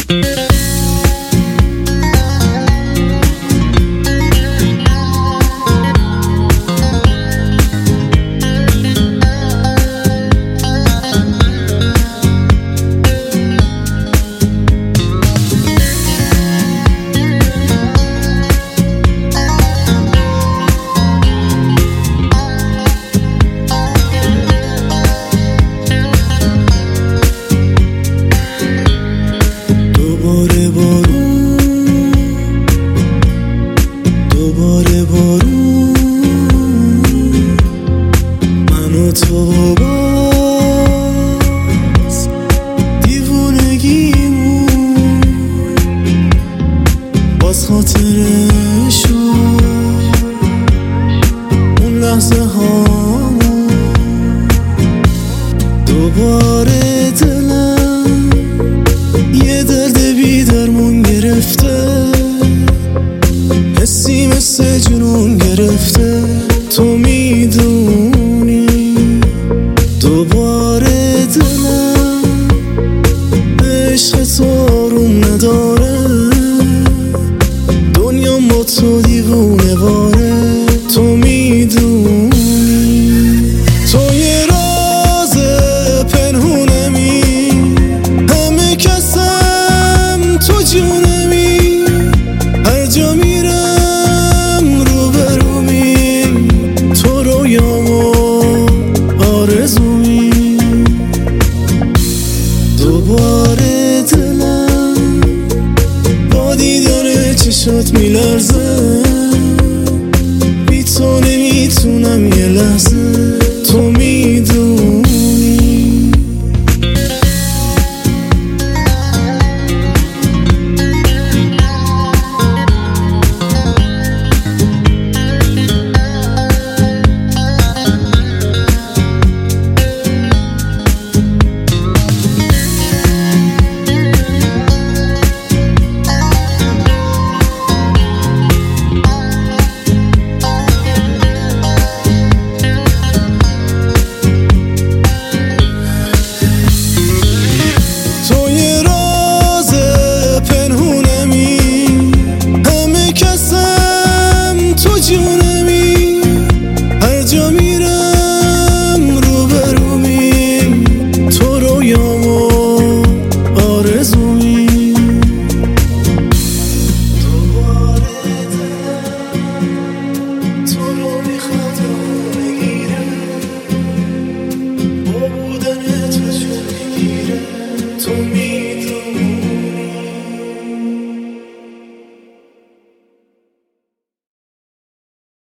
دوباره بارون من و تو باز دیوونگیمون باز خاطرشو اون لحظه هامون دوباره دلم یه درد بی درمون گرفته حسی مثل جنون گرفته تو میدونی دوباره دلم عشق تو آروم نداره دنیا با تو دیوونه باره تو میدونی تو یه راز پنهونمی همه کسم تو جونمی هر جا میرم روبرومی تو رویام و آرزومی دوباره دلم با دیدن چشات میلرزه بی تو نمیتونم یه لحظه